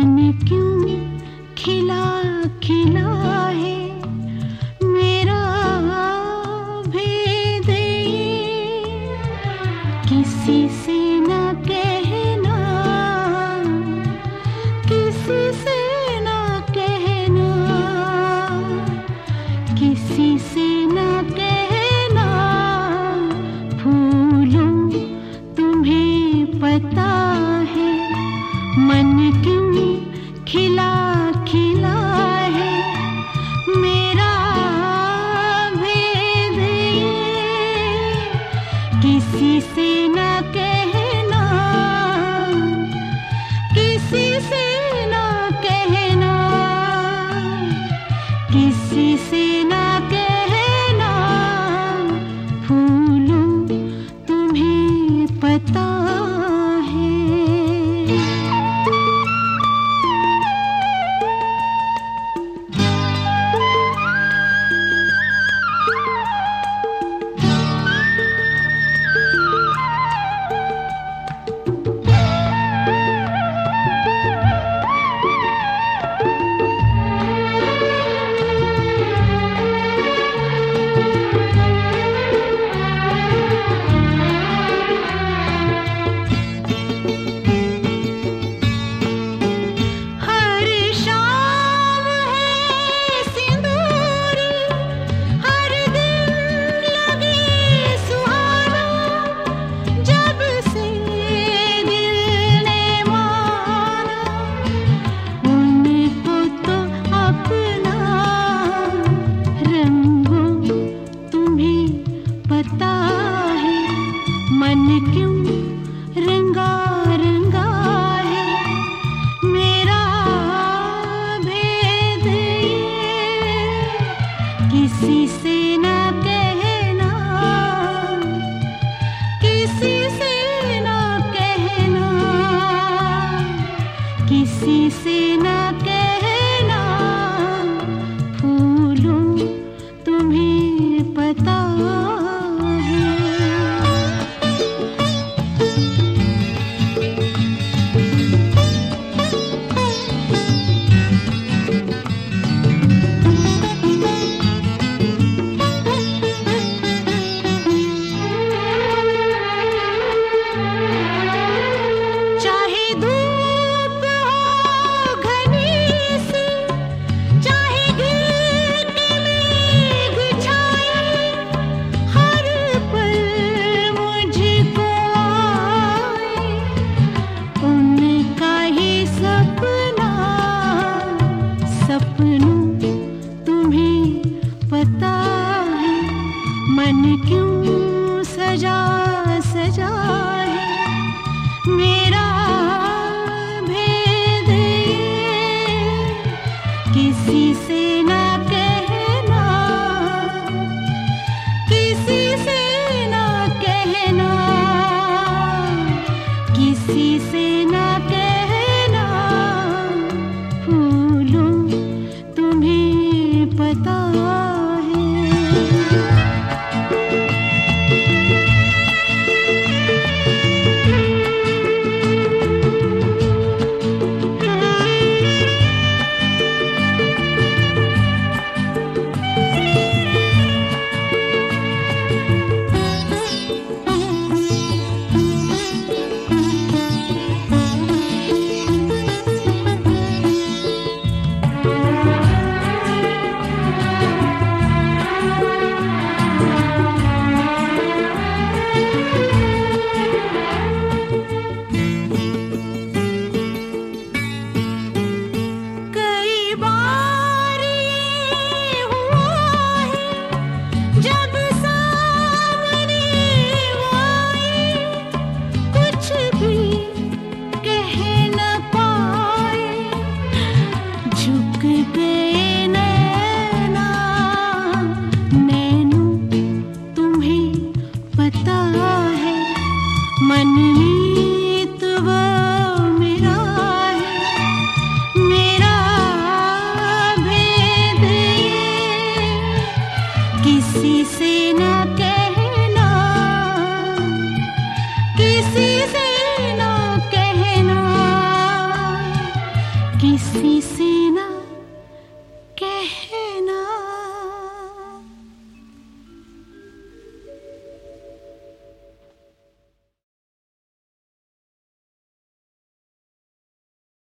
मन क्यों खिला खिला है मेरा भेद ये, किसी से न कहना, किसी से न कहना, किसी से न कहना। फूलों तुम्हें पता है मन क्यों खिला खिला है मेरा भेद ये, किसी से न कहना, किसी से न कहना, किसी से न कहना। फूलों तुम्हें पता है। पता है मन क्यों रंगा रंगा है मेरा भेद ये, किसी से न कहना, किसी से न कहना, किसी से न कहना। फूलों तुम्हें पता चाहे धूप हो घनी किसी से